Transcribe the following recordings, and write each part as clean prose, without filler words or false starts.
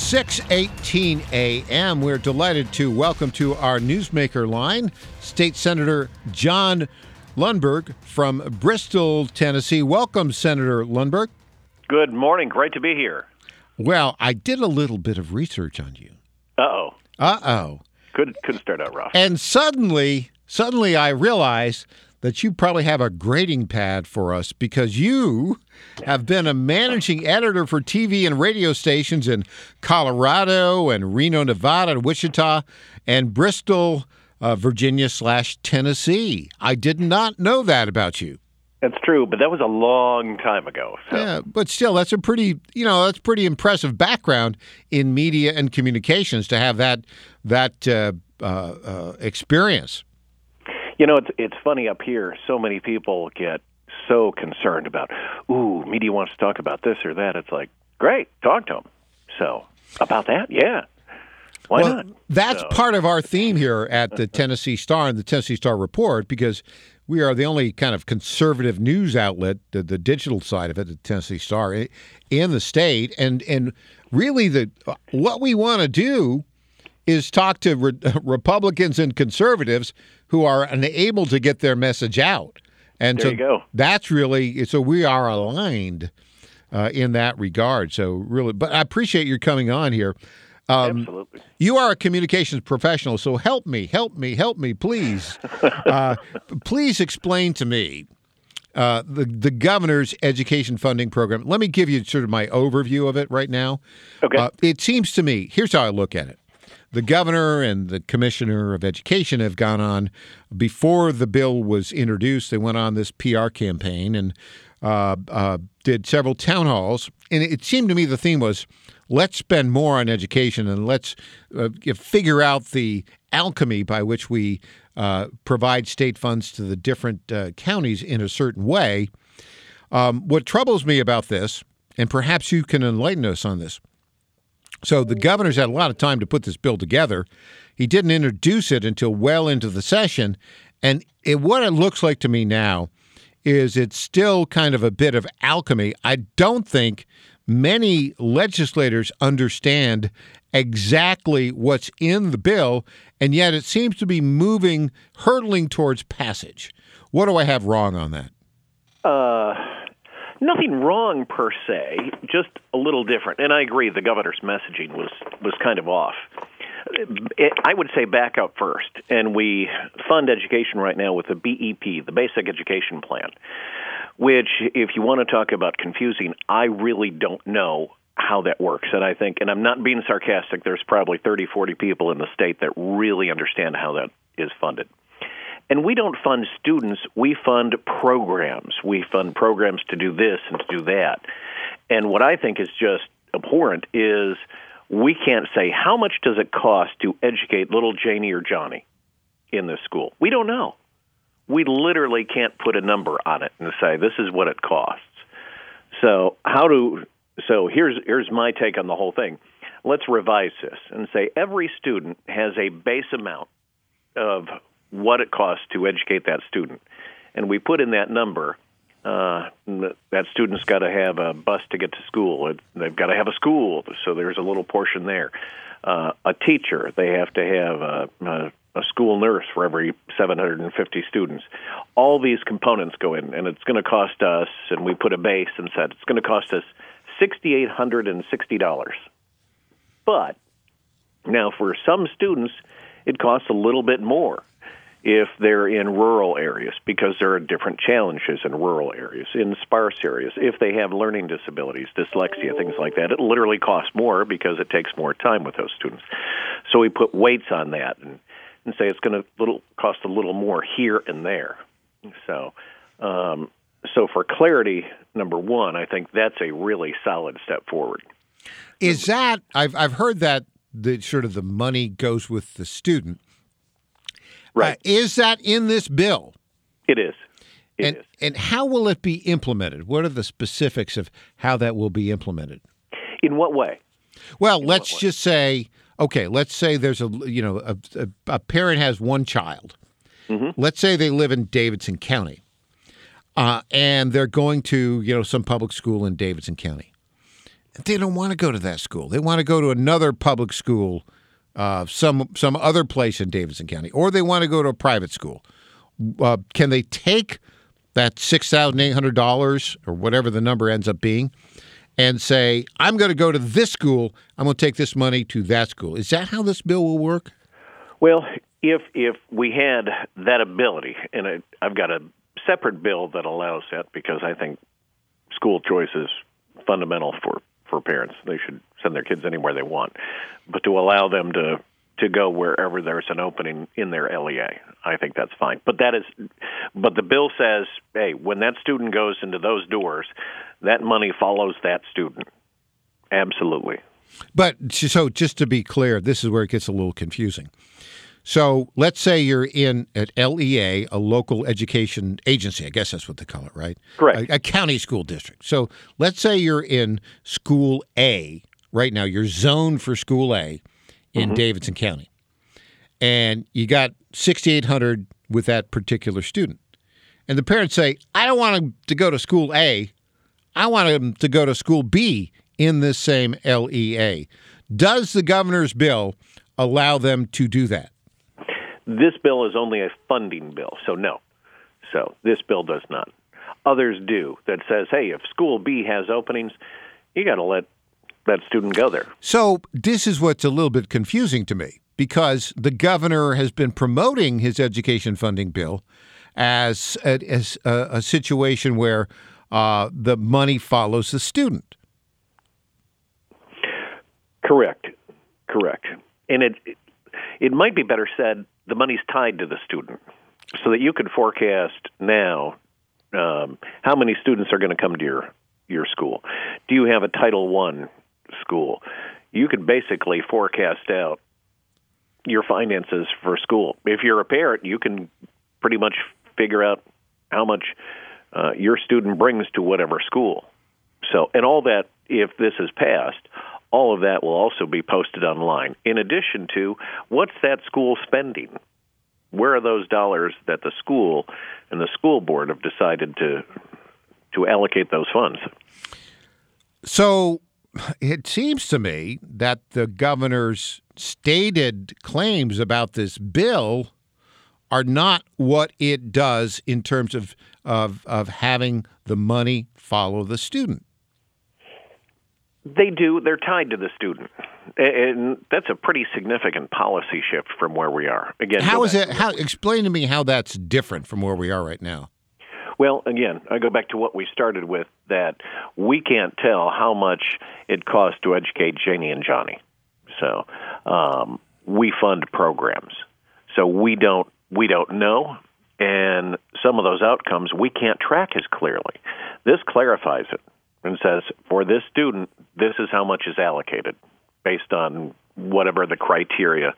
6:18 a.m. We're delighted to welcome to our Newsmaker line State Senator John Lundberg from Bristol, Tennessee. Welcome, Senator Lundberg. Good morning. Great to be here. Well, I did a little bit of research on you. Uh-oh. Could start out rough. And suddenly I realized that you probably have a grading pad for us because you have been a managing editor for TV and radio stations in Colorado and Reno, Nevada, and Wichita, and Bristol, Virginia/Tennessee. I did not know that about you. That's true, but that was a long time ago. So. Yeah, but still, that's a pretty impressive background in media and communications to have that experience. You know, it's funny up here. So many people get so concerned about, media wants to talk about this or that. It's like, great, talk to them. So, about that, yeah. Why not? That's part of our theme here at the Tennessee Star and the Tennessee Star Report, because we are the only kind of conservative news outlet, the digital side of it, the Tennessee Star, in the state. And really, what we want to do is talk to Republicans and conservatives who are unable to get their message out. And there you go. That's really, so we are aligned in that regard. So really, but I appreciate your coming on here. Absolutely. You are a communications professional, so help me, please. Please explain to me the governor's education funding program. Let me give you sort of my overview of it right now. Okay. It seems to me, here's how I look at it. The governor and the commissioner of education have gone on, before the bill was introduced, they went on this PR campaign and did several town halls. And it seemed to me the theme was, let's spend more on education and let's figure out the alchemy by which we provide state funds to the different counties in a certain way. What troubles me about this, and perhaps you can enlighten us on this, so the governor's had a lot of time to put this bill together. He didn't introduce it until well into the session. And what it looks like to me now is it's still kind of a bit of alchemy. I don't think many legislators understand exactly what's in the bill, and yet it seems to be hurtling towards passage. What do I have wrong on that? Nothing wrong per se, just a little different. And I agree, the governor's messaging was kind of off. I would say back up first, and we fund education right now with the BEP, the Basic Education Plan, which, if you want to talk about confusing, I really don't know how that works. And I think, and I'm not being sarcastic, there's probably 30, 40 people in the state that really understand how that is funded. And we don't fund students, we fund programs. We fund programs to do this and to do that. And what I think is just abhorrent is we can't say, how much does it cost to educate little Janie or Johnny in this school? We don't know. We literally can't put a number on it and say, this is what it costs. So here's my take on the whole thing. Let's revise this and say every student has a base amount of what it costs to educate that student. And we put in that number, that student's got to have a bus to get to school. They've got to have a school, so there's a little portion there. A teacher, they have to have a school nurse for every 750 students. All these components go in, and it's going to cost us, and we put a base and said it's going to cost us $6,860. But now for some students, it costs a little bit more if they're in rural areas, because there are different challenges in rural areas, in sparse areas. If they have learning disabilities, dyslexia, things like that, it literally costs more because it takes more time with those students. So we put weights on that and say it's going to cost a little more here and there. So for clarity, number one, I think that's a really solid step forward. Is that, I've heard that the money goes with the student. Right. Is that in this bill? It is. It is. And how will it be implemented? What are the specifics of how that will be implemented? In what way? Well, let's just say, let's say there's a parent has one child. Mm-hmm. Let's say they live in Davidson County, and they're going to some public school in Davidson County. they don't want to go to that school. They want to go to another public school, some other place in Davidson County, or they want to go to a private school. Can they take that $6,800 or whatever the number ends up being and say, I'm going to go to this school, I'm going to take this money to that school? Is that how this bill will work? Well, if we had that ability, and I've got a separate bill that allows that, because I think school choice is fundamental for parents. They should send their kids anywhere they want. But to allow them to go wherever there's an opening in their LEA, I think that's fine. But the bill says, hey, when that student goes into those doors, that money follows that student. Absolutely. But so just to be clear, this is where it gets a little confusing. So let's say you're in at LEA, a local education agency. I guess that's what they call it, right? Correct. A county school district. So let's say you're in school A right now. You're zoned for school A in Davidson County. And you got $6,800 with that particular student. And the parents say, I don't want him to go to school A. I want him to go to school B in this same LEA. Does the governor's bill allow them to do that? This bill is only a funding bill, so no. So this bill does not. Others do, that says, hey, if school B has openings, you got to let that student go there. So this is what's a little bit confusing to me, because the governor has been promoting his education funding bill as a situation where the money follows the student. Correct. And it might be better said, the money's tied to the student, so that you could forecast now how many students are going to come to your school. Do you have a Title I school? You could basically forecast out your finances for school. If you're a parent, you can pretty much figure out how much your student brings to whatever school. So, and all that, if this is passed, all of that will also be posted online. In addition to, what's that school spending? Where are those dollars that the school and the school board have decided to allocate those funds? So it seems to me that the governor's stated claims about this bill are not what it does in terms of having the money follow the student. They do. They're tied to the student. And that's a pretty significant policy shift from where we are. Again, how is it? Explain to me how that's different from where we are right now. Well, again, I go back to what we started with, that we can't tell how much it costs to educate Janie and Johnny. So we fund programs. So we don't know, and some of those outcomes we can't track as clearly. This clarifies it and says, for this student, this is how much is allocated based on whatever the criteria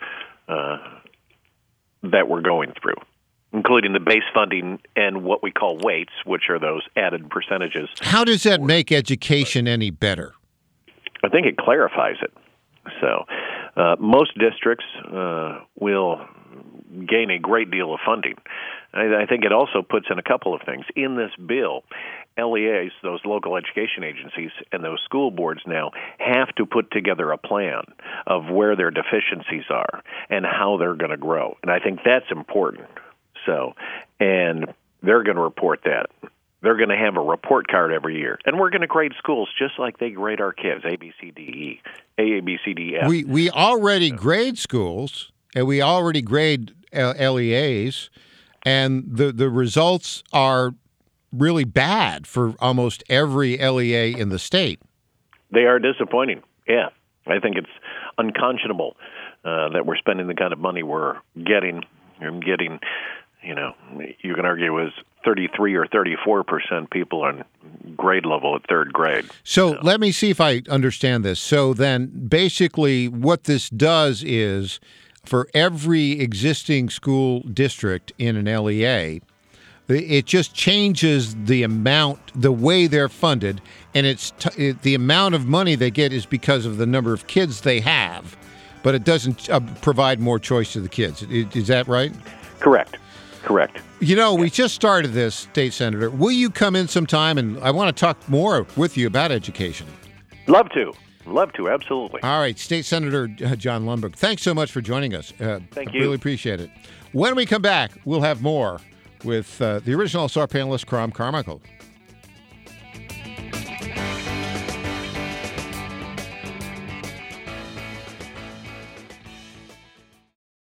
that we're going through, including the base funding and what we call weights, which are those added percentages. How does that make education any better? I think it clarifies it. So most districts will gain a great deal of funding. I think it also puts in a couple of things. In this bill, LEAs, those local education agencies, and those school boards now have to put together a plan of where their deficiencies are and how they're going to grow. And I think that's important. So, and they're going to report that. They're going to have a report card every year. And we're going to grade schools just like they grade our kids, A, B, C, D, E, A, B, C, D, F. We already grade schools, and we already grade LEAs, and the results are really bad for almost every LEA in the state. They are disappointing. Yeah. I think it's unconscionable that we're spending the kind of money we're getting. You know, you can argue it was 33 or 34% people on grade level at third grade. So let me see if I understand this. So then basically what this does is, for every existing school district in an LEA, it just changes the amount, the way they're funded, and the amount of money they get is because of the number of kids they have, but it doesn't provide more choice to the kids. Is that right? Correct. You know, we just started this, State Senator. Will you come in sometime? And I want to talk more with you about education. Love to, absolutely. All right, State Senator John Lundberg, thanks so much for joining us. Thank you. Really appreciate it. When we come back, we'll have more with the original SAR panelist, Karam Carmichael.